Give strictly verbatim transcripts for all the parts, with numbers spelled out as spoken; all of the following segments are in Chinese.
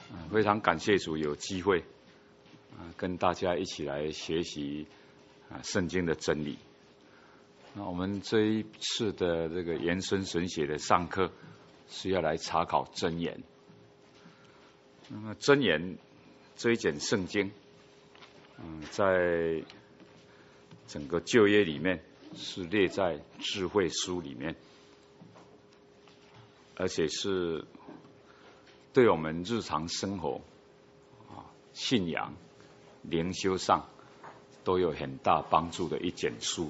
非常感谢主有机会啊跟大家一起来学习啊圣经的真理。那我们这一次的这个延伸神学的上课是要来查考箴言。那么箴言这一卷圣经，嗯，在整个旧约里面是列在智慧书里面，而且是对我们日常生活、啊信仰、灵修上都有很大帮助的一卷书。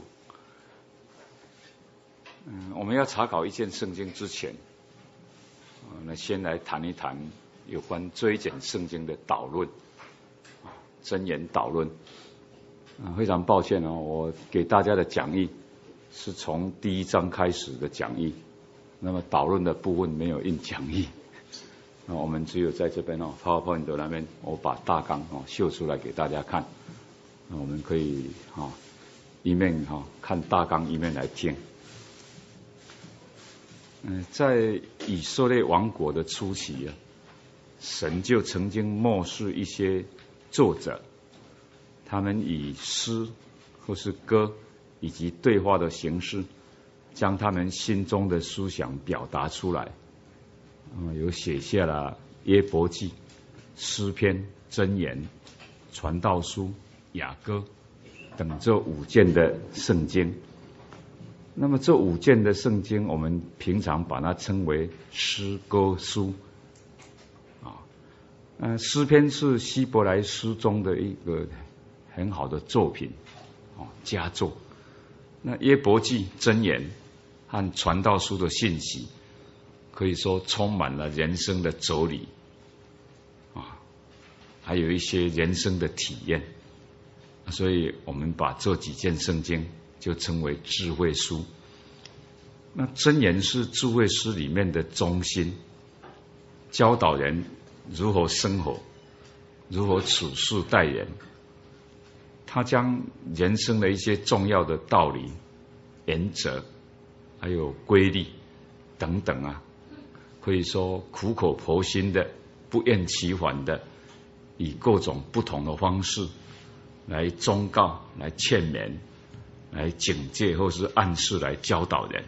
嗯，我们要查考一卷圣经之前，我们先来谈一谈有关这一卷圣经的导论，箴言导论。啊，非常抱歉哦，我给大家的讲义是从第一章开始的讲义，那么导论的部分没有印讲义。那我们只有在这边哦 ，PowerPoint 那边，我把大纲哦秀出来给大家看。那我们可以哈一面哈看大纲，一面来听。嗯，在以色列王国的初期啊，神就曾经默示一些作者，他们以诗或是歌以及对话的形式，将他们心中的思想表达出来。嗯，有写下了约伯记、诗篇、箴言、传道书、雅歌等这五卷的圣经。那么这五卷的圣经，我们平常把它称为诗歌书。啊，呃，诗篇是希伯来诗中的一个很好的作品，哦，佳作。那约伯记、箴言和传道书的信息，可以说充满了人生的哲理啊，还有一些人生的体验，所以我们把这几件圣经就称为智慧书。那箴言是智慧书里面的中心，教导人如何生活，如何处事待人。他将人生的一些重要的道理、原则，还有规律等等啊，可以说苦口婆心的、不厌其烦的，以各种不同的方式来忠告、来劝勉、来警戒或是暗示来教导人。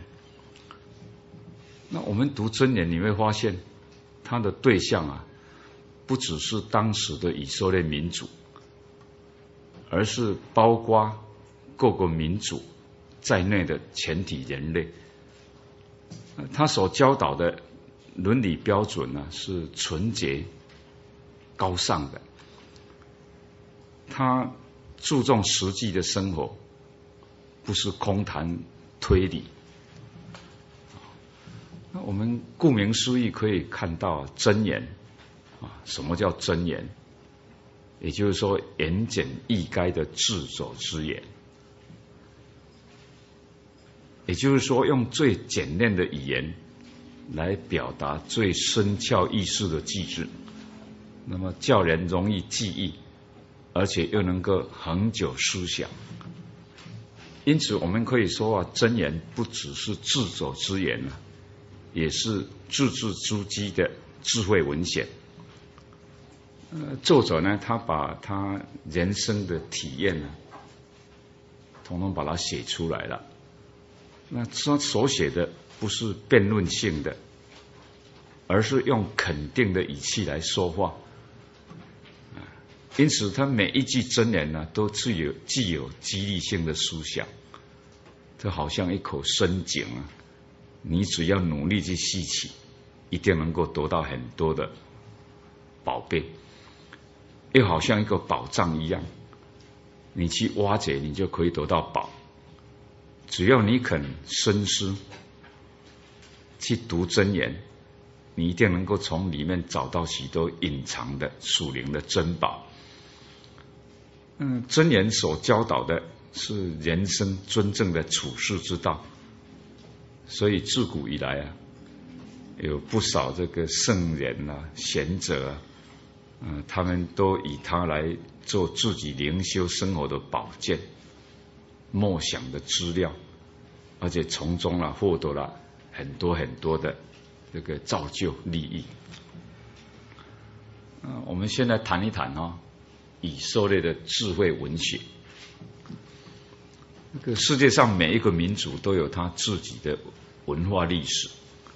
那我们读箴言，你会发现它的对象啊，不只是当时的以色列民族，而是包括各个民族在内的全体人类。他所教导的伦理标准呢，是纯洁高尚的，他注重实际的生活，不是空谈推理。那我们顾名思义可以看到箴言啊，什么叫箴言？也就是说言简意赅的智者之言，也就是说用最简练的语言来表达最深巧意思的句子，那么叫人容易记忆，而且又能够恒久思想。因此我们可以说啊，箴言不只是智者之言啊，也是字字珠玑的智慧文献。呃，作者呢，他把他人生的体验呢，统统把它写出来了。那他所写的不是辩论性的，而是用肯定的语气来说话。因此，他每一句箴言呢，都具有具有激励性的思想。这好像一口深井啊，你只要努力去吸取，一定能够得到很多的宝贝。又好像一个宝藏一样，你去挖掘，你就可以得到宝。只要你肯深思，去读箴言，你一定能够从里面找到许多隐藏的属灵的珍宝。嗯，箴言所教导的是人生真正的处世之道，所以自古以来啊，有不少这个圣人啊、贤者啊，嗯，他们都以它来做自己灵修生活的保健、默想的资料，而且从中啊获得了很多很多的这个造就利益。 我们现在谈一谈啊，以色列的智慧文学。那个世界上每一个民族都有他自己的文化历史，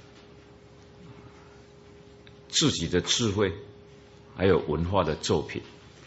自己的智慧，还有文化的作品。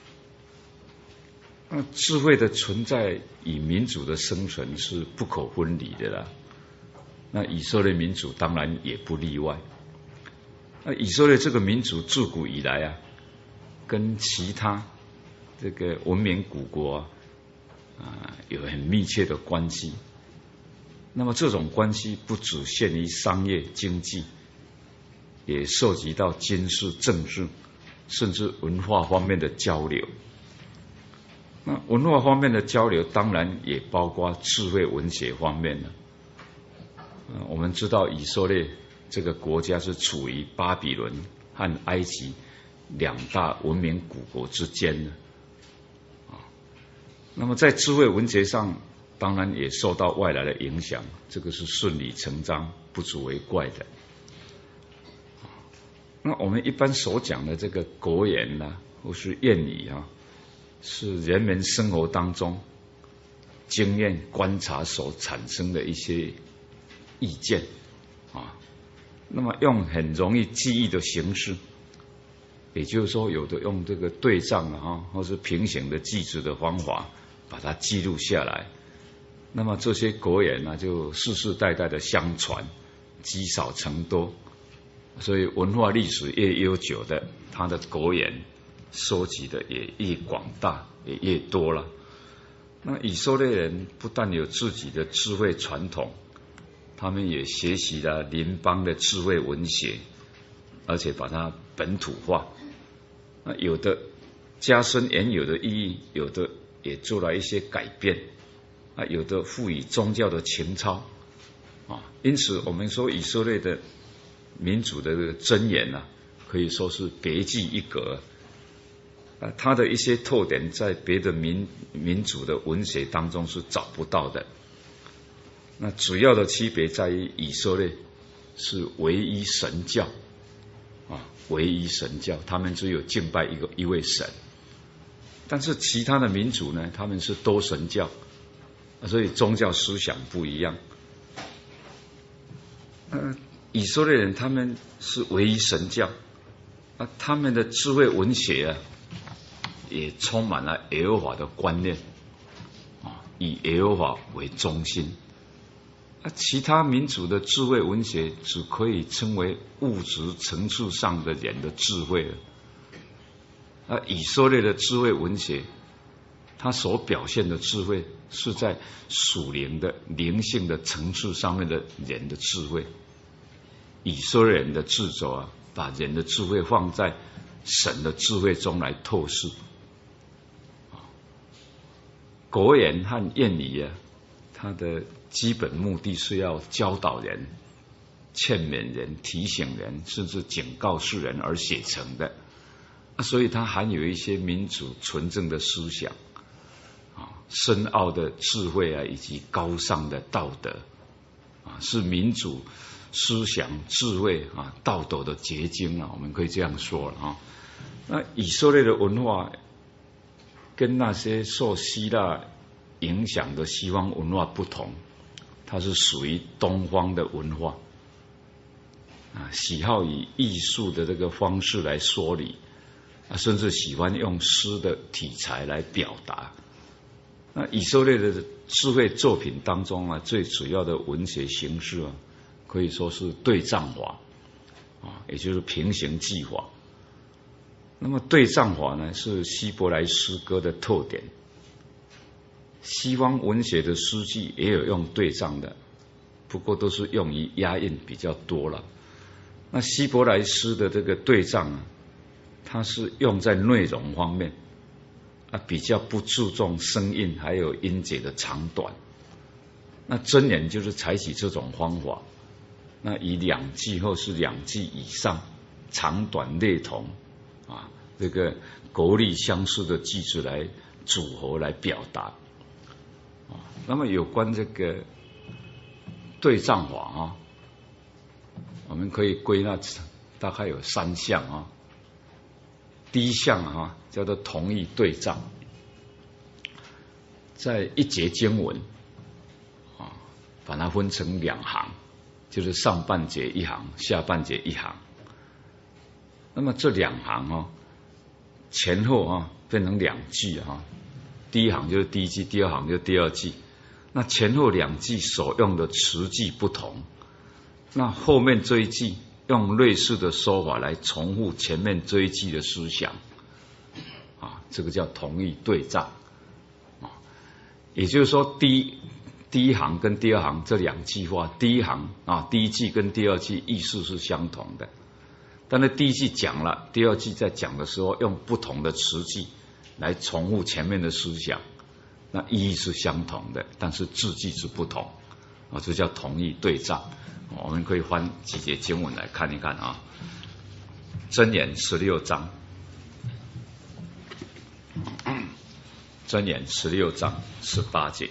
那智慧的存在与民族的生存是不可分离的啦。那以色列民族当然也不例外。那以色列这个民族自古以来啊，跟其他这个文明古国啊，啊有很密切的关系。那么这种关系不只限于商业经济，也涉及到军事、政治，甚至文化方面的交流。那文化方面的交流，当然也包括智慧文学方面的。呃，我们知道以色列这个国家是处于巴比伦和埃及两大文明古国之间的啊。那么在智慧文学上，当然也受到外来的影响，这个是顺理成章、不足为怪的。那我们一般所讲的这个国言啊，或是谚语啊，是人们生活当中经验观察所产生的一些意见啊。那么用很容易记忆的形式，也就是说，有的用这个对仗啊，或是平行的句子的方法，把它记录下来。那么这些国言呢，就世世代代的相传，积少成多。所以文化历史越悠久的，它的国言收集的也越广大，也越多了。那以色列人不但有自己的智慧传统，他们也学习了邻邦的智慧文学，而且把它本土化。那有的加深原有的意义，有的也做了一些改变，啊，有的赋予宗教的情操啊。因此，我们说以色列的民主的这个箴言啊，可以说是别具一格。啊，它的一些特点在别的民民族的文学当中是找不到的。那主要的区别在于以色列是唯一神教啊，唯一神教，他们只有敬拜一个一位神。但是其他的民族呢，他们是多神教，所以宗教思想不一样。呃，以色列人他们是唯一神教啊，他们的智慧文学啊，也充满了耶和华的观念啊，以耶和华为中心。啊，其他民族的智慧文学只可以称为物质层次上的人的智慧了。啊，以色列的智慧文学，它所表现的智慧是在属灵的灵性的层次上面的人的智慧。以色列人的智者啊，把人的智慧放在神的智慧中来透视。国言和谚语啊，它的基本目的是要教导人、劝勉人、提醒人，甚至警告世人而写成的。啊，所以它含有一些民主纯正的思想啊，深奥的智慧啊，以及高尚的道德啊，是民主思想、智慧啊、道德的结晶啊，我们可以这样说了啊。那以色列的文化跟那些受希腊影响的西方文化不同，它是属于东方的文化啊，喜好以艺术的这个方式来说理啊，甚至喜欢用诗的题材来表达。那以色列的智慧作品当中啊，最主要的文学形式啊，可以说是对仗法啊，也就是平行记法。那么对仗法呢，是希伯来诗歌的特点。西方文学的诗句也有用对仗的，不过都是用于押韵比较多了。那希伯来诗的这个对仗啊，它是用在内容方面啊，比较不注重声韵还有音节的长短。那箴言就是采取这种方法，那以两句或是两句以上，长短类同啊，这个国力相似的句子来组合来表达。那么有关这个对仗法啊，我们可以归纳大概有三项啊。 第一项啊叫做同义对仗，在一节经文啊，把它分成两行，就是上半节一行，下半节一行。那么这两行啊，前后啊分成两句啊，第一行就是第一句，第二行就是第二句。那前后两句所用的词句不同，那后面这一句用类似的说法来重复前面这一句的思想啊，这个叫同义对仗啊。也就是说，第一第一行跟第二行这两句话，第一行啊第一句跟第二句意思是相同的，但是第一句讲了，第二句在讲的时候用不同的词句来重复前面的思想。那意义是相同的，但是字句是不同啊，这叫同义对仗。我们可以翻几节经文来看一看啊。箴言十六章，箴言十六章十八节，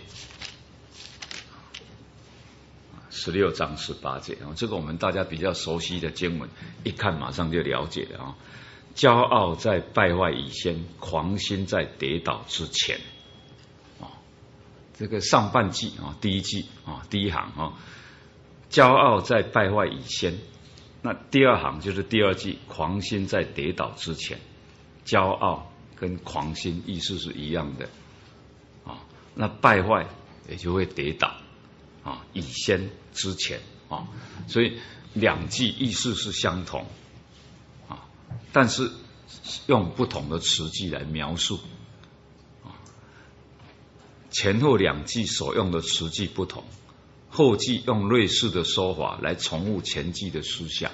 十六章十八节啊，这个我们大家比较熟悉的经文，一看马上就了解了啊。骄傲在败坏以先，狂心在跌倒之前。这个上半句啊，第一句啊，第一行啊，骄傲在败坏以先。那第二行就是第二句，狂心在跌倒之前。骄傲跟狂心意思是一样的啊，那败坏也就会跌倒啊，以先之前啊，所以两句意思是相同啊，但是用不同的词句来描述。前后两句所用的词句不同，后句用类似的说法来重复前句的思想。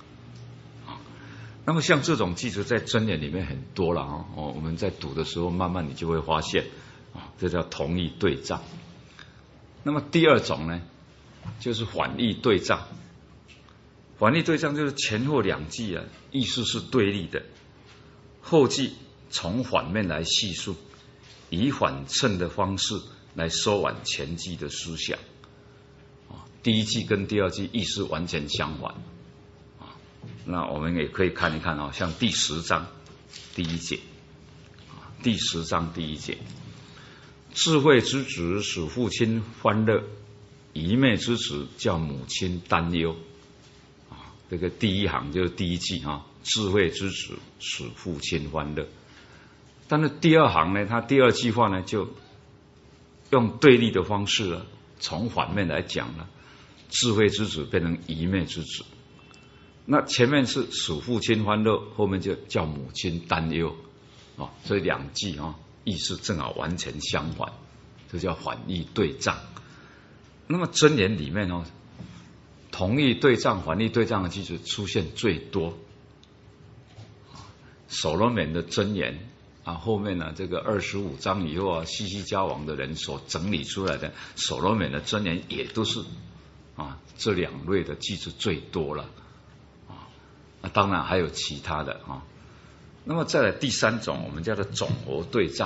那么像这种句子在箴言里面很多了啊，哦，我们在读的时候，慢慢你就会发现啊，这叫同义对仗。那么第二种呢，就是反义对仗。反义对仗就是前后两句啊，意思是对立的，后句从反面来叙述。以反衬的方式来说完前句的思想，第一句跟第二句意思完全相反。那我们也可以看一看啊，像第十章第一节，第十章第一节，智慧之子使父亲欢乐，愚昧之子叫母亲担忧。这个第一行就是第一句啊，智慧之子使父亲欢乐。但是第二行呢，他第二句话呢，就用对立的方式了，从反面来讲了，智慧之子变成愚昧之子。那前面是使父亲欢乐，后面就叫母亲担忧啊，所以两句啊，意思正好完全相反，这叫反义对仗。那么箴言里面哦，同义对仗、反义对仗的句子出现最多。所罗门的箴言。啊，后面呢，这个二十五章以后啊，西西家王的人所整理出来的所罗门的箴言，也都是啊这两类的句子最多了啊。那当然还有其他的啊。那么再来第三种，我们叫做总和对仗。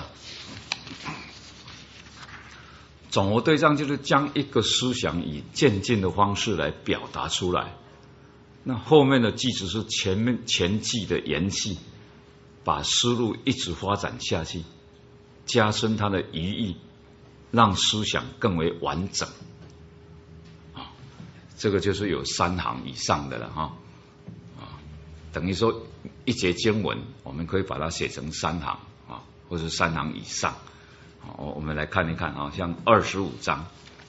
总和对仗就是将一个思想以渐进的方式来表达出来，那后面的句子是前面前句的延续。把思路一直发展下去，加深它的寓意，让思想更为完整。啊，这个就是有三行以上的了哈。啊，等于说一节经文，我们可以把它写成三行啊，或者三行以上。好，我们来看一看啊，像二十五章，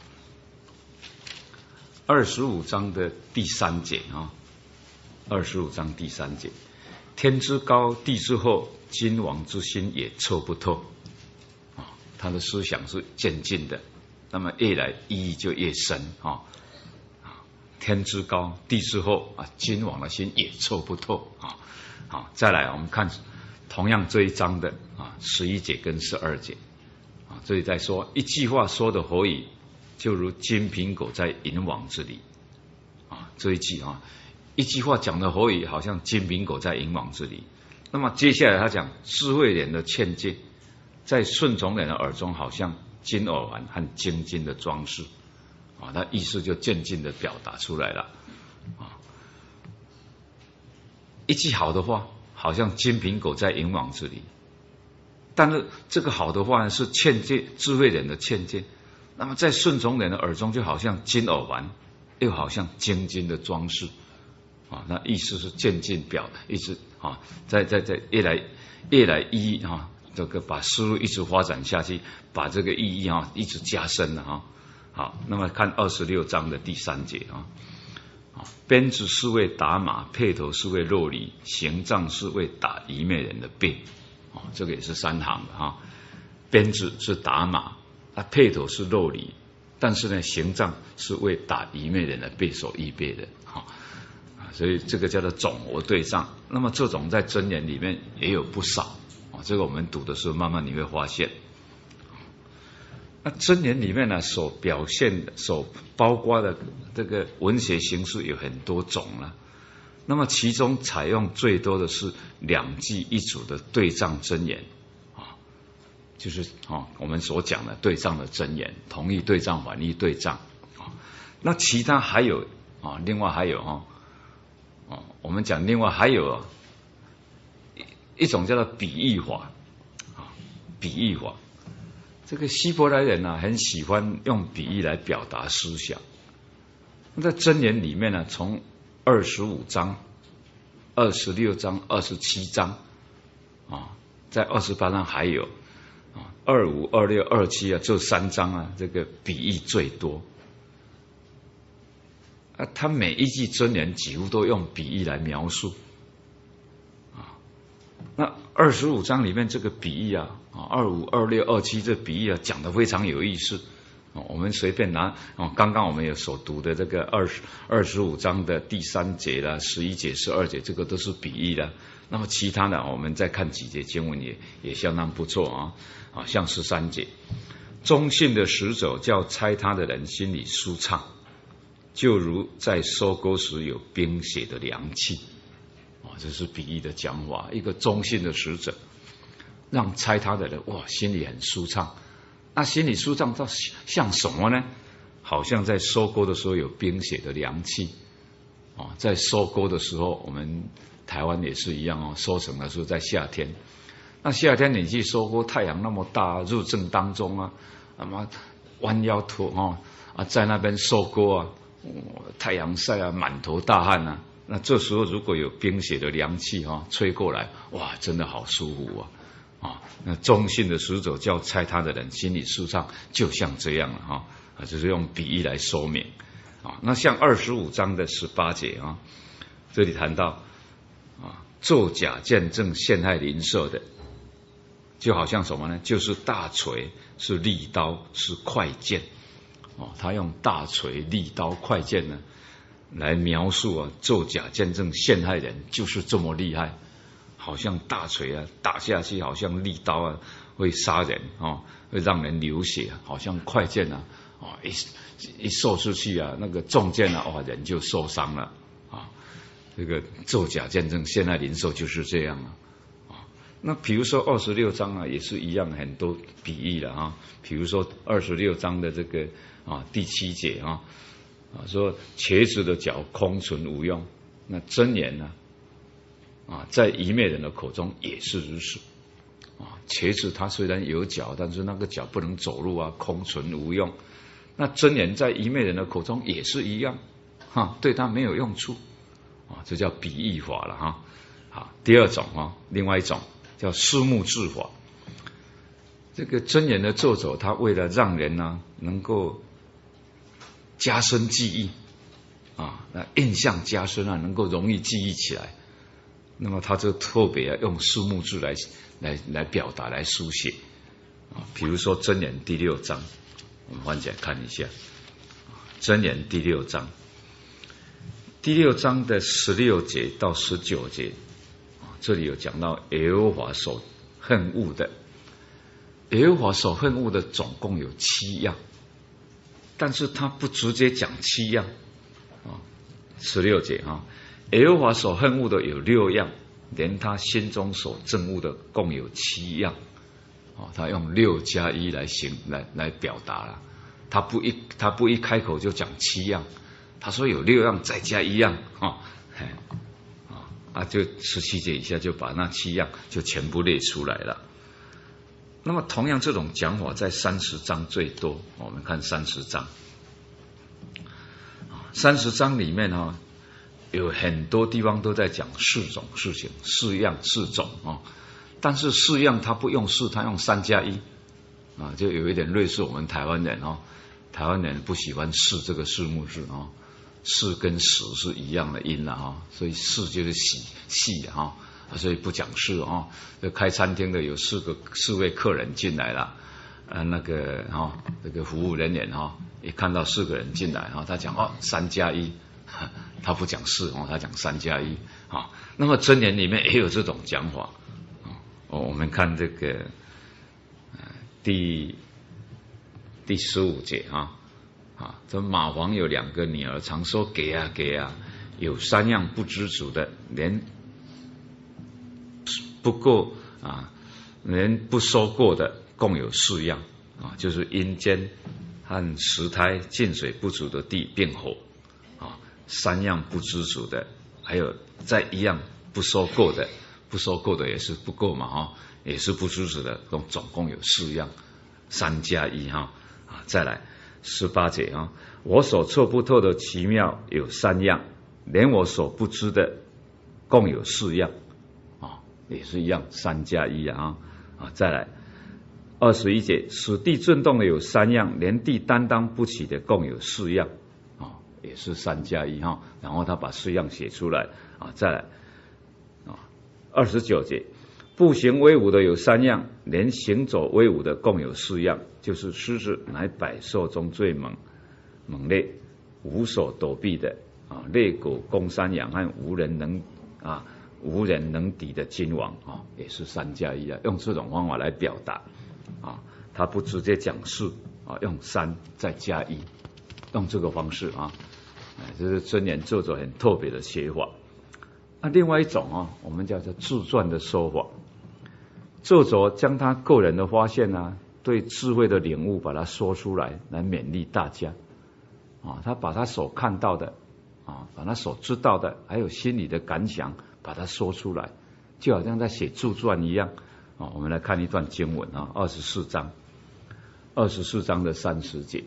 二十五章的第三节啊，二十五章第三节。天之高地之厚，君王之心也测不透啊，他的思想是渐进的，那么越来意义就越深啊。天之高地之厚啊，君王的心也测不透啊。好，再来我们看同样这一章的啊十一节跟十二节啊，这里在说一句话说的合宜，就如金苹果在银网之里啊，这一句啊。一句话讲的合宜，好像金苹果在银网之里。那么接下来他讲智慧人的劝诫，在顺从人的耳中，好像金耳环和金金的装饰啊，他意思就渐进的表达出来了啊。一句好的话好像金苹果在银网子里。但是这个好的话呢，是劝诫智慧人的劝诫。那么在顺从人的耳中，就好像金耳环，又好像精金的装饰。啊，那意思是渐进表，一直啊，在在在越来越来一啊，这个把思路一直发展下去，把这个意义啊一直加深了啊。好，那么看二十六章的第三节啊，啊，鞭子是为打马，辔头是为肉犁，刑杖是为打愚昧人的背。哦，这个也是三行的哈。鞭子是打马，啊，辔头是肉犁，但是呢，刑杖是为打愚昧人的背所预备的哈。所以这个叫做总和对仗。那么这种在箴言里面也有不少啊，这个我们读的时候慢慢你会发现。那箴言里面呢，所表现的、所包括的这个文学形式有很多种了。那么其中采用最多的是两句一组的对仗箴言啊，就是啊我们所讲的对仗的箴言，同义对仗、反义对仗啊。那其他还有啊，另外还有啊。哦，我们讲另外还有一一种叫做比喻法啊，比喻法。这个希伯来人呢、啊，很喜欢用比喻来表达思想。在箴言里面呢，从二十五章、二十六章、二十七章啊，在二十八章还有啊，二五、二六、二七啊，这三章啊，这个比喻最多。啊，他每一句箴言几乎都用比喻来描述啊。那二十五章里面这个比喻啊，啊，二五、二六、二七这比喻啊，讲得非常有意思。啊、我们随便拿啊，刚刚我们有所读的这个二十二十五章的第三节啦、十一节、十二节，这个都是比喻的。那么其他的，我们再看几节经文也也相当不错啊。啊，像十三节，忠信的使者叫猜他的人心里舒畅。就如在收割时有冰雪的凉气，啊，这是比喻的讲法。一个忠信的使者，让猜他的人哇，心里很舒畅。那心里舒畅到像什么呢？好像在收割的时候有冰雪的凉气。啊，在收割的时候，我们台湾也是一样哦，收成的时候在夏天。那夏天你去收割，太阳那么大，日正当中啊，那么弯腰驼啊啊，在那边收割啊。太阳晒啊，满头大汗啊，那这时候如果有冰雪的凉气哈、啊、吹过来，哇，真的好舒服啊！啊，那忠信的使者叫猜他的人心里舒畅，就像这样了哈啊，就是用比喻来说明啊。那像二十五章的十八节啊，这里谈到啊，作假见证陷害邻舍的，就好像什么呢？就是大锤，是利刀，是快剑。哦，他用大锤、利刀、快剑呢，来描述啊，作假见证陷害人，就是这么厉害，好像大锤啊打下去，好像利刀啊会杀人啊、哦，会让人流血，好像快剑啊，啊、哦、一一射出去啊，那个中箭啊，哇，人就受伤了啊。这个作假见证陷害邻舍就是这样啊。那比如说二十六章啊，也是一样，很多比喻了啊。比如说二十六章的这个啊第七节啊啊说瘸子的脚空存无用，那箴言呢啊在愚昧人的口中也是如此啊。瘸子他虽然有脚，但是那个脚不能走路啊，空存无用。那箴言在愚昧人的口中也是一样哈，对他没有用处啊，这叫比喻法了哈。好，第二种啊，另外一种。叫思目治法。这个箴言的作者，他为了让人呢、啊、能够加深记忆啊，那印象加深啊，能够容易记忆起来，那么他就特别啊用思目治来来来表达来书写啊。比如说箴言第六章，我们翻起来看一下，箴言第六章，第六章的十六节到十九节。这里有讲到耶和华所恨恶的，耶和华所恨恶的总共有七样，但是他不直接讲七样啊。十六节啊，耶和华所恨恶的有六样，连他心中所憎恶的共有七样啊。他用六加一来形来来表达了，他不一他不一开口就讲七样，他说有六样再加一样啊。 啊，就十七节以下就把那七样就全部列出来了。那么同样这种讲法在三十章最多，我们看三十章，三十章里面哈有很多地方都在讲四种事情，四样四种啊，但是四样他不用四，他用三加一啊，就有一点类似我们台湾人哦，台湾人不喜欢四这个四目字哦，四跟十是一样的音了啊，所以四就是细细啊。所以不讲事哦，就开餐厅的有四个四位客人进来了，呃，那个哦，这个服务人员哦，一看到四个人进来哦，他讲哦三加一，他不讲四哦，他讲三加一啊。那么箴言里面也有这种讲法哦，我们看这个呃第第十五节啊啊，这马王有两个女儿，常说给啊给啊，有三样不知足的，连不够啊，连不收过的共有四样啊，就是阴间和石胎、进水不足的地并火啊，三样不知足的，还有再一样不收过的，不收过的也是不够嘛哈，也是不知足的，总总共有四样，三加一哈啊，再来十八节啊，我所测不透的奇妙有三样，连我所不知的共有四样。也是一样，三加一啊啊！再来二十一节，使地震动的有三样，连地担当不起的共有四样啊，也是三加一哈。然后他把四样写出来啊，再来啊，二十九节，步行威武的有三样，连行走威武的共有四样，就是狮子乃百兽中最猛猛烈，无所躲避的啊，猎狗攻山羊和无人能啊。无人能敌的君王啊，也是三加一啊，用这种方法来表达啊，他不直接讲四啊，用三再加一，用这个方式啊，这是箴言作者很特别的写法。那另外一种啊，我们叫做自传的说法，作者将他个人的发现啊，对智慧的领悟把它说出来，来勉励大家啊，他把他所看到的啊，把他所知道的，还有心里的感想。把它说出来，就好像在写自传一样啊。我们来看一段经文啊，二十四章，二十四章的三十节，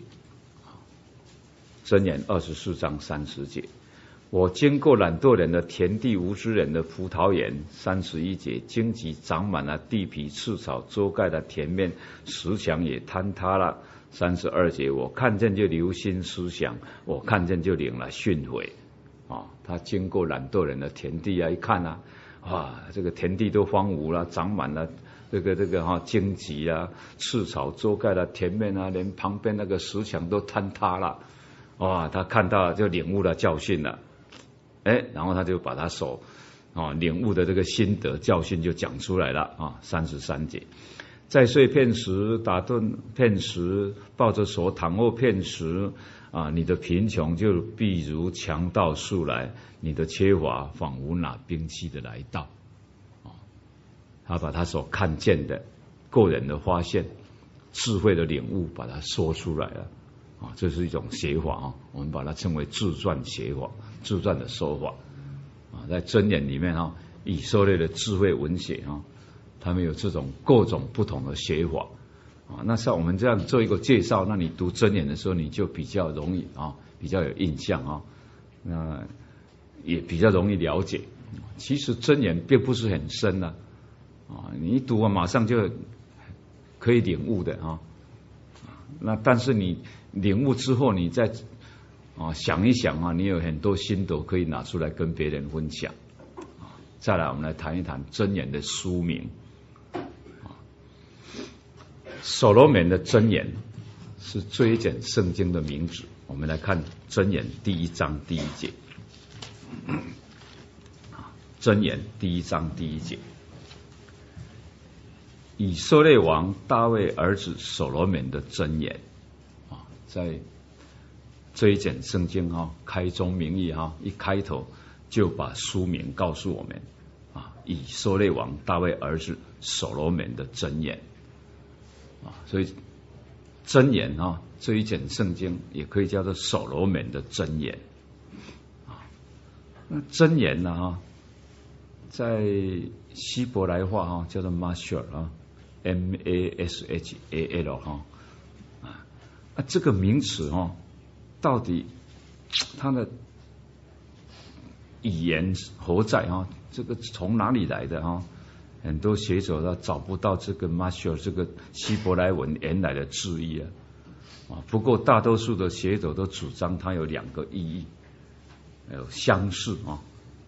箴言二十四章三十节。我经过懒惰人的田地，无知人的葡萄园。三十一节，荆棘长满了地皮，刺草遮盖了田面，石墙也坍塌了。三十二节，我看见就留心思想，我看见就领了训诲。啊，他经过懒惰人的田地啊，一看啊，哇，这个田地都荒芜了，长满了这个这个哈荆棘啊，刺草遮盖了田面啊，连旁边那个石墙都坍塌了。哇，他看到就领悟了教训了，哎，然后他就把他所啊领悟的这个心得教训就讲出来了啊。三十三节，在睡片时，打盹片时，抱着手躺卧片时。啊，你的贫穷就必如强盗速来，你的缺乏仿佛拿兵器的来到。啊，他把他所看见的个人的发现、智慧的领悟，把它说出来了。啊，这是一种写法啊，我们把它称为自传写法、自传的说法。啊，在箴言里面啊，以色列的智慧文学啊，他们有这种各种不同的写法。啊，那像我们这样做一个介绍，那你读箴言的时候，你就比较容易啊，比较有印象啊，那也比较容易了解。其实箴言并不是很深的啊，你一读啊，马上就可以领悟的啊。那但是你领悟之后，你再啊想一想啊，你有很多心得可以拿出来跟别人分享。再来，我们来谈一谈箴言的书名。所罗门的箴言是最简圣经的名字。我们来看箴言第一章第一节。箴言第一章第一节，以色列王大卫儿子所罗门的箴言啊，在这一卷圣经啊，开宗明义啊，一开头就把书名告诉我们啊，以色列王大卫儿子所罗门的箴言。啊，所以箴言啊，这一卷圣经也可以叫做所罗门的箴言啊。那箴言呢啊， 在希伯来话哈叫做 Mashal 啊 ，M A S H A L 哈啊啊这个名词哈，到底它的语言何在哈？这个从哪里来的哈？很多学者他找不到这个 Mashal 这个希伯来文原来的字义啊。啊，不过大多数的学者都主张它有两个意义，有相似啊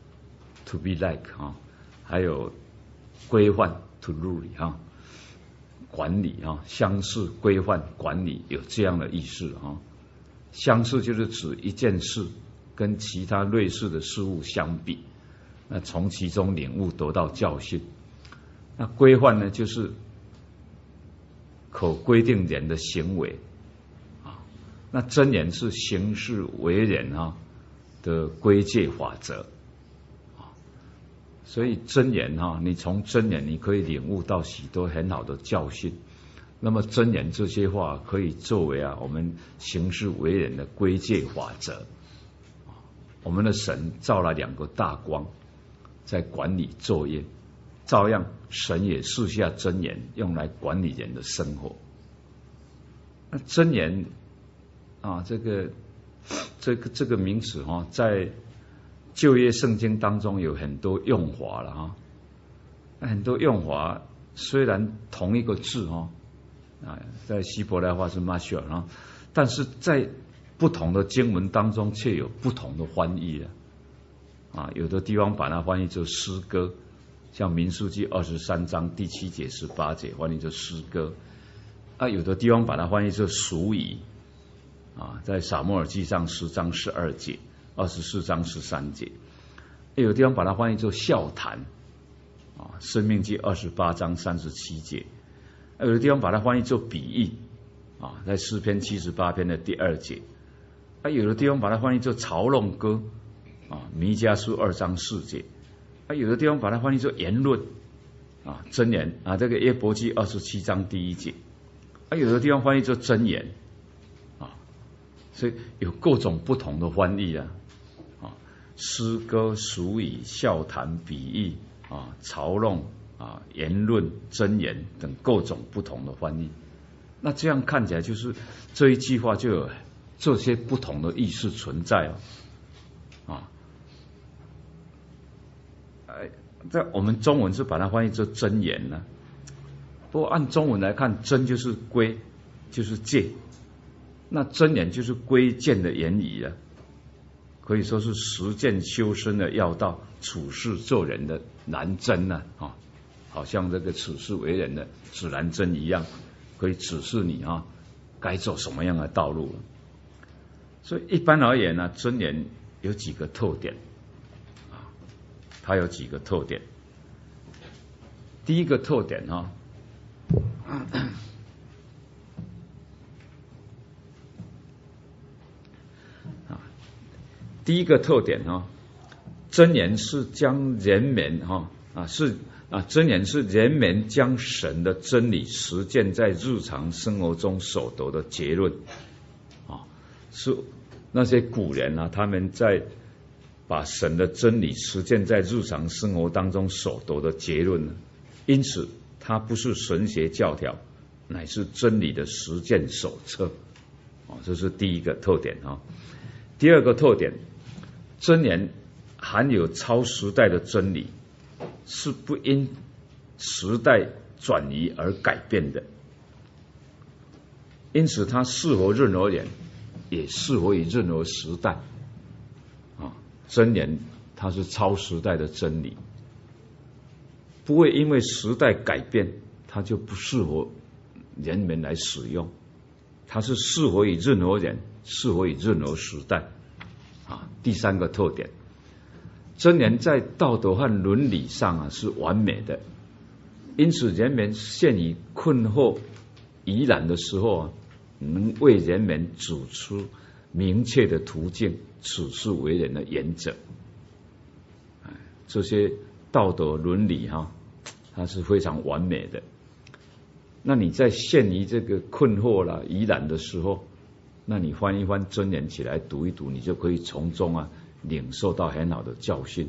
，to be like 啊，还有规范 to rule 啊，管理啊，相似、规范、管理有这样的意思啊。相似就是指一件事跟其他类似的事物相比，那从其中领悟得到教训。那规范呢，就是可规定人的行为。那真言是行事为人啊的规戒法则啊，所以真言哈，你从真言你可以领悟到许多很好的教训。那么真言这些话可以作为啊我们行事为人的规戒法则。我们的神造了两个大光，在管理作业，照样神也赐下真言，用来管理人的生活。那真言。啊，这个这个这个名词哈、哦，在旧约圣经当中有很多用法了哈、哦，很多用法虽然同一个字哈、哦，啊，在希伯来话是 Mashal 啊，但是在不同的经文当中却有不同的翻译了。啊，有的地方把它翻译作诗歌，像民数记二十三章第七节、十八节翻译作诗歌，啊，有的地方把它翻译作俗语。啊，在撒母耳记上十章十二节、二十四章十三节，有地方把它翻译作笑谈啊，申命记二十八章三十七节，有的地方把它翻译作比喻啊，在诗篇七十八篇的第二节，啊，有的地方把它翻译作嘲弄歌啊，弥迦书二章四节，啊，有的地方把它翻译作言论啊，箴言啊，这个约伯记二十七章第一节，啊，有的地方翻译作箴言。所以有各种不同的翻译啊，啊，诗歌、俗语、笑谈、比喻啊、嘲弄啊、言论、箴言等各种不同的翻译。那这样看起来，就是这一句话就有这些不同的意思存在哦，啊，哎，在我们中文是把它翻译作箴言呢、啊，不过按中文来看，箴就是规，就是戒。那真言就是规谏的言语啊，可以说是实践修身的要道，处事做人的南针呐啊，好像这个处事为人的指南针一样，可以指示你啊该走什么样的道路。所以一般而言呢、啊，真言有几个特点啊，它有几个特点。第一个特点啊。第一个特点哈，真言是将人们哈啊是啊真言是人们将神的真理实践在日常生活中所得的结论啊，是那些古人啊他们在把神的真理实践在日常生活当中所得的结论呢，因此它不是神学教条，乃是真理的实践手册啊，这是第一个特点啊。第二个特点，真言含有超时代的真理，是不因时代转移而改变的，因此它适合任何人，也适合于任何时代啊。真言它是超时代的真理，不会因为时代改变，它就不适合人们来使用，它是适合于任何人，适合于任何时代啊。第三个特点，真言在道德和伦理上啊是完美的，因此人们陷于困惑疑难的时候啊，能为人们指出明确的途径，处事为人的原则。这些道德伦理哈、啊，它是非常完美的。那你在陷于这个困惑啦、疑难的时候，那你翻一翻真言起来读一读，你就可以从中啊领受到很好的教训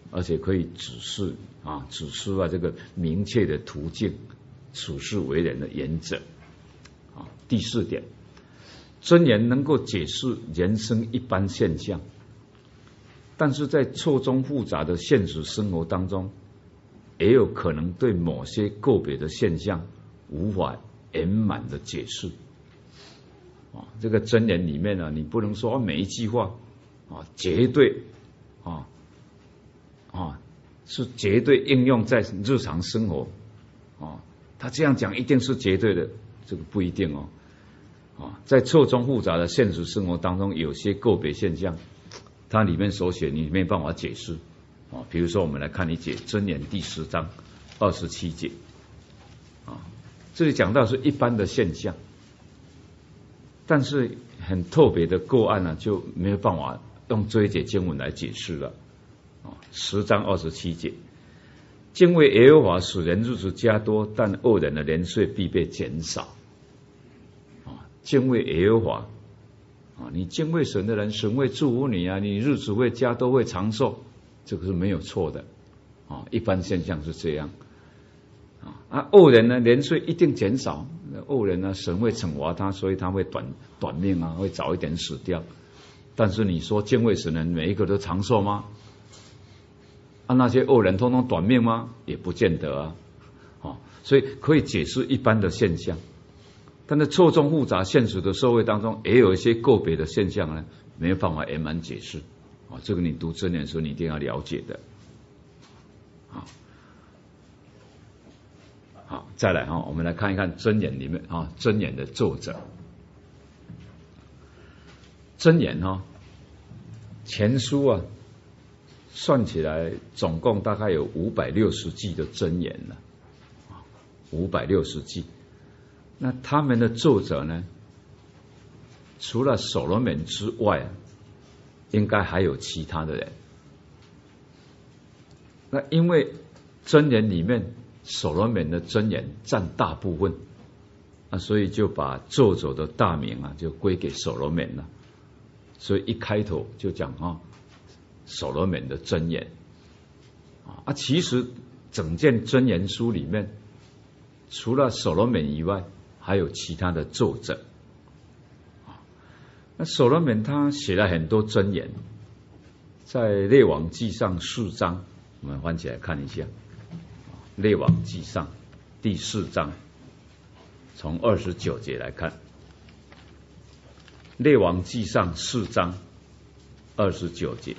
而且可以指示啊指示啊这个明确的途径，处事为人的原则。啊，第四点，箴言能够解释人生一般现象，但是在错综复杂的现实生活当中，也有可能对某些个别的现象无法圆满的解释。啊，这个箴言里面呢，你不能说每一句话啊绝对啊啊是绝对应用在日常生活啊，他这样讲一定是绝对的，这个不一定哦。啊，在错综复杂的现实生活当中，有些个别现象，它里面所写你没办法解释啊。比如说，我们来看一节箴言第十章二十七节啊，这里讲到是一般的现象，但是很特别的个案呢，就没有办法用这一节经文来解释了啊。十章二十七节，敬畏耶和华使人日子加多，但恶人的年岁必被减少。啊，敬畏耶和华啊，你敬畏神的人，神会祝福你啊，你日子会加多，会长寿，这个是没有错的啊。一般现象是这样啊。啊，恶人呢，年岁一定减少。恶人呢，神会惩罚他，所以他会短短命啊，会早一点死掉。但是你说敬畏神的人每一个都长寿吗？啊，那些恶人通通短命吗？也不见得啊。啊，所以可以解释一般的现象，但是错综复杂现实的社会当中，也有一些个别的现象呢，没有办法圆满解释啊。这个你读箴言的时候，你一定要了解的。好，好，再来哈，我们来看一看箴言里面啊，箴言的作者。箴言哈，全书啊，算起来总共大概有五百六十句的箴言了，五百六十句。那他们的作者呢，除了所罗门之外，应该还有其他的人。那因为箴言里面所罗门的箴言占大部分啊，所以就把作者的大名啊就归给所罗门了。所以一开头就讲啊，所罗门的箴言啊，其实整件箴言书里面，除了所罗门以外，还有其他的作者。那所罗门他写了很多箴言，在列王纪上四章，我们翻起来看一下。列王纪上第四章，从二十九节来看。列王纪上四章二十九节，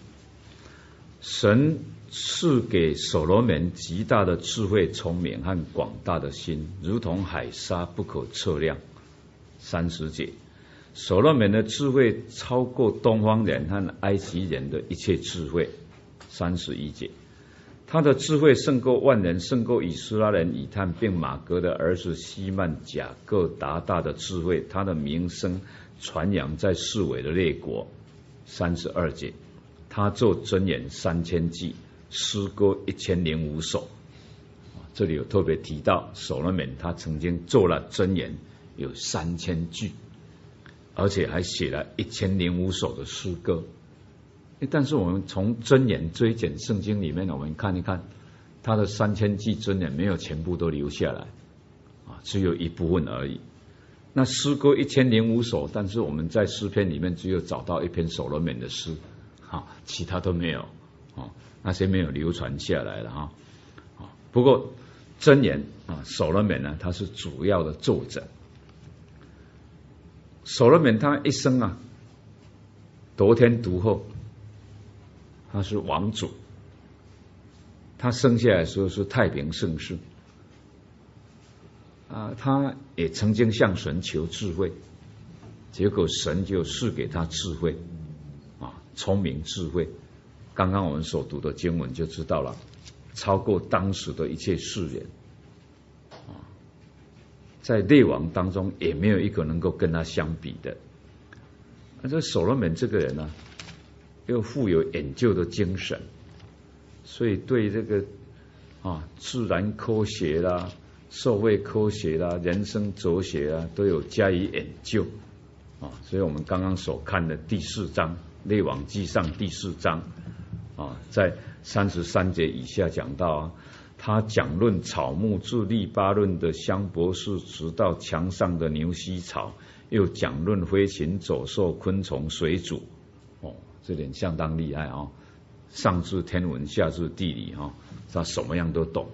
神赐给所罗门极大的智慧、聪明和广大的心，如同海沙不可测量。三十节，所罗门的智慧超过东方人和埃及人的一切智慧。三十一节，他的智慧胜过万人，胜过以斯拉人以探并马格的儿子西曼甲各达大的智慧，他的名声传扬在四围的列国。三十二节，他作箴言三千句，诗歌一千零五首。这里有特别提到所罗门他曾经做了箴言有三千句，而且还写了一千零五首的诗歌。但是我们从箴言追检圣经里面，我们看一看他的三千句箴言没有全部都留下来啊，只有一部分而已。那诗歌一千零五首，但是我们在诗篇里面只有找到一篇所罗门的诗，啊，其他都没有啊，那些没有流传下来了哈。啊，不过箴言啊，所罗门呢，他是主要的作者。所罗门他一生啊，得天独厚，他是王主，他生下来的时候是太平盛世。啊，他也曾经向神求智慧，结果神就赐给他智慧，啊，聪明智慧。刚刚我们所读的经文就知道了，超过当时的一切世人，啊，在列王当中也没有一个能够跟他相比的。那这所罗门这个人呢，又富有研究的精神，所以对这个啊自然科学啦、社会科学啦、人生哲学啊，都有加以研究啊。所以我们刚刚所看的第四章《列王纪上》第四章啊，在三十三节以下讲到啊，他讲论草木，自利巴论的香柏树，直到墙上的牛膝草，又讲论飞禽走兽、昆虫、水煮。哦，这点相当厉害哦，上至天文，下至地理哦，他什么样都懂。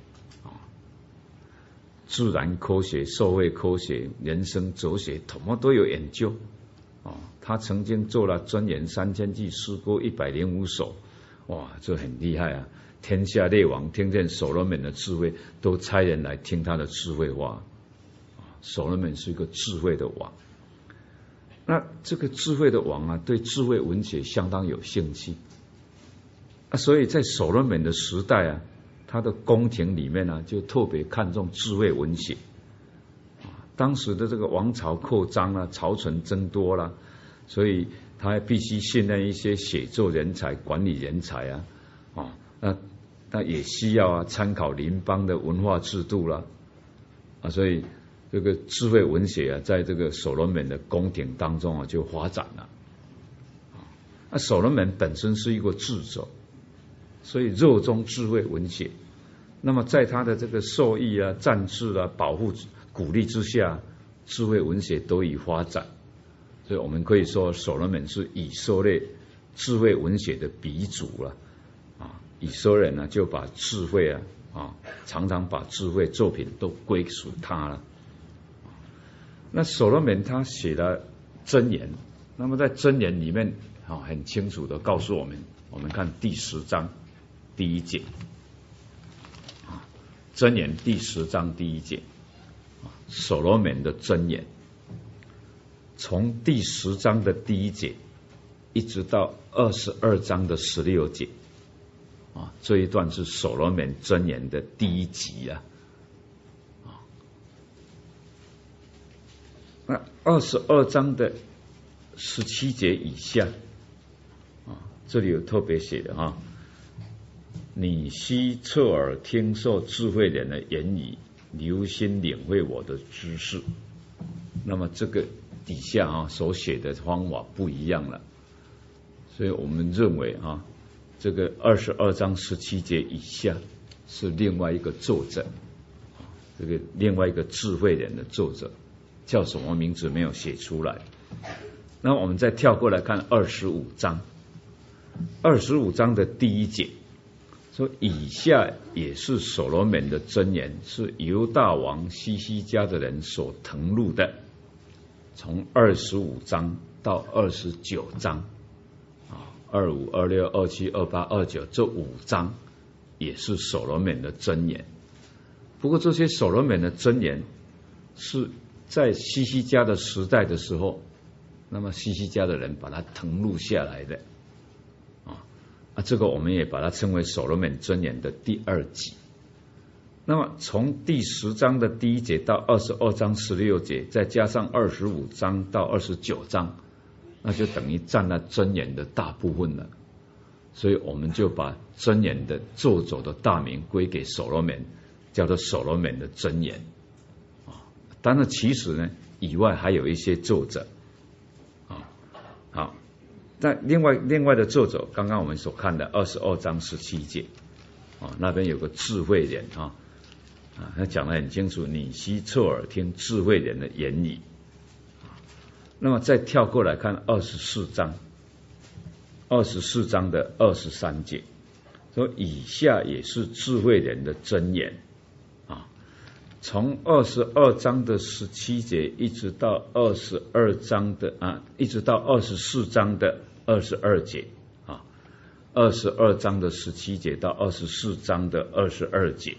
自然科学、社会科学、人生哲学，什么都有研究。哦，他曾经做了箴言三千句，诗歌一百零五首。哇，这很厉害啊！天下列王听见所罗门的智慧，都差人来听他的智慧话。所罗门是一个智慧的王。那这个智慧的王啊，对智慧文学相当有兴趣啊，所以在所罗门的时代啊，他的宫廷里面呢、啊，就特别看重智慧文学。当时的这个王朝扩张啊，朝臣增多了，所以他必须训练一些写作人才、管理人才啊，啊，那那也需要啊参考邻邦的文化制度了啊，所以这个智慧文学啊，在这个所罗门的宫廷当中啊，就发展了。啊，所罗门本身是一个智者，所以热衷智慧文学。那么在他的这个授意啊、赞治啊、保护、鼓励之下，智慧文学得以发展。所以我们可以说，所罗门是以色列智慧文学的鼻祖了。啊，以色列人呢，就把智慧啊啊，常常把智慧作品都归属他了。那所罗门他写了箴言，那么在箴言里面啊，很清楚的告诉我们，我们看第十章第一节。箴言第十章第一节，所罗门的箴言，从第十章的第一节一直到二十二章的十六节，啊，这一段是所罗门箴言的第一集啊。那二十二章的十七节以下，啊，这里有特别写的啊。你须侧耳听受智慧人的言语，留心领会我的知识。那么这个底下啊所写的方法不一样了，所以我们认为啊，这个二十二章十七节以下是另外一个作者，这个另外一个智慧人的作者叫什么名字没有写出来。那我们再跳过来看二十五章，二十五章的第一节。说以下也是所罗门的箴言，是犹大王西西家的人所誊录的，从二十五章到二十九章啊，二五、二六、二七、二八、二九这五章也是所罗门的箴言。不过这些所罗门的箴言是在西西家的时代的时候，那么西西家的人把它誊录下来的。啊，这个我们也把它称为所罗门箴言的第二集。那么从第十章的第一节到二十二章十六节，再加上二十五章到二十九章，那就等于占了箴言的大部分了。所以我们就把箴言的作者的大名归给所罗门，叫做所罗门的箴言。啊，当然其实呢，以外还有一些作者。啊，好。但另外另外的作者，刚刚我们所看的二十二章十七节啊，那边有个智慧人啊啊，他讲得很清楚，你须侧耳听智慧人的言语。那么再跳过来看二十四章，二十四章的二十三节，说以下也是智慧人的箴言啊。从二十二章的十七节一直到二十二章的啊，一直到二十四章的二十二节啊，二十二章的十七节到二十四章的二十二节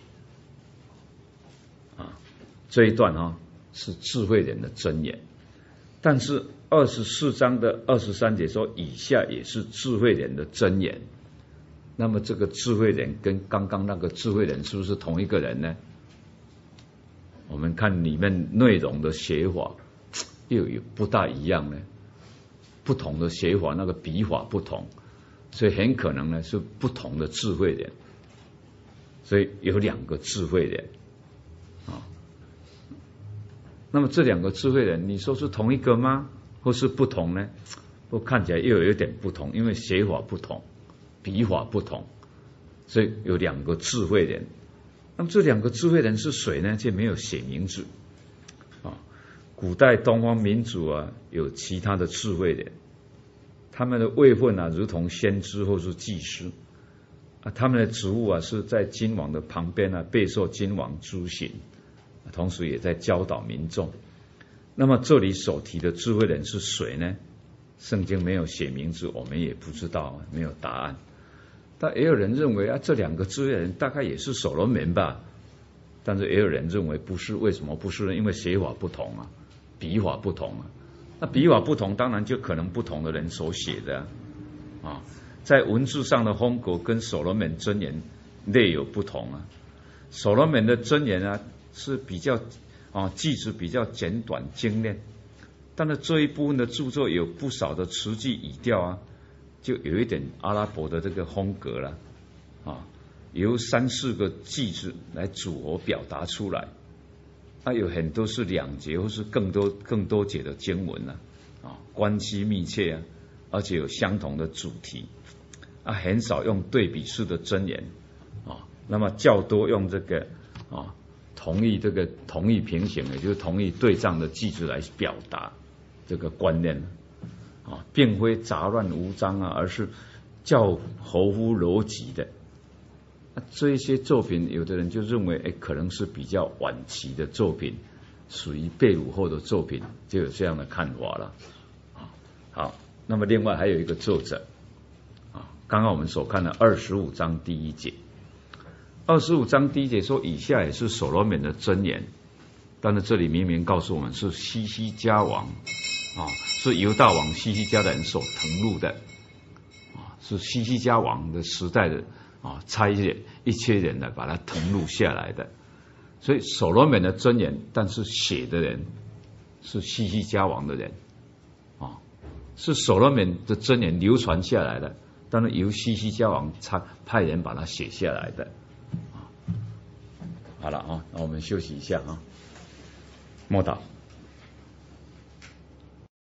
啊，这一段啊是智慧人的箴言。但是二十四章的二十三节说，以下也是智慧人的箴言。那么这个智慧人跟刚刚那个智慧人是不是同一个人呢？我们看里面内容的写法又有不大一样呢，不同的写法，那个笔法不同，所以很可能呢是不同的智慧人，所以有两个智慧人啊。那么这两个智慧人，你说是同一个吗？或是不同呢？不，看起来又有一点不同，因为写法不同，笔法不同， 所以有两个智慧人。那么这两个智慧人是谁呢？却没有写名字啊。古代东方民族啊，有其他的智慧人，他们的位分啊，如同先知或是祭司啊，他们的职务啊，是在君王的旁边啊，备受君王咨询，同时也在教导民众。那么这里所提的智慧人是谁呢？圣经没有写名字，我们也不知道，没有答案。但也有人认为啊，这两个智慧人大概也是所罗门吧，但是也有人认为不是。为什么不是呢？因为写法不同啊，笔法不同啊。那笔法不同，当然就可能不同的人所写的啊。啊在文字上的风格跟所罗门箴言略有不同啊。所罗门的箴言啊是比较啊句子比较简短精炼，但是这一部分的著作有不少的词句语调啊，就有一点阿拉伯的这个风格了啊，由三四个句子来组合表达出来，啊有很多是两节或是更多更多节的经文啊，啊关系密切啊，而且有相同的主题啊，很少用对比式的箴言啊，那么较多用这个啊同义这个同义平行，也就是同义对仗的句子来表达这个观念啊，并非杂乱无章啊，而是较合乎逻辑的。啊、这一些作品，有的人就认为，哎，可能是比较晚期的作品，属于被掳后的作品，就有这样的看法了。啊、好，那么另外还有一个作者啊，刚刚我们所看的二十五章第一节。二十五章第一节说，以下也是所罗门的箴言，但是这里明明告诉我们是西西家王啊，是犹大王西西家的人所誊录的啊，是西西家王的时代的啊，差遣一些人来把它誊录下来的。所以所罗门的箴言，但是写的人是西西家王的人啊，是所罗门的箴言流传下来的，但是由西西家王差派人把它写下来的。好了啊，那我们休息一下啊，默祷。